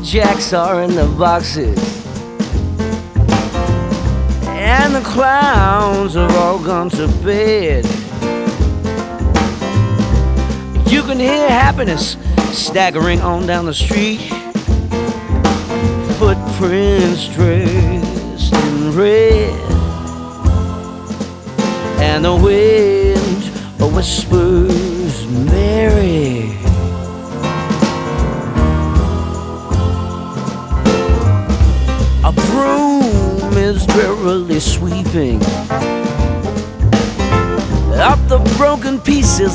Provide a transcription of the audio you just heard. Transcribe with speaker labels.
Speaker 1: jacks are in the boxes, and the clowns have all gone to bed. You can hear happiness staggering on down the street, footprints dressed in red, and the wind whispers Mary. A broom is drearily sweeping up the broken pieces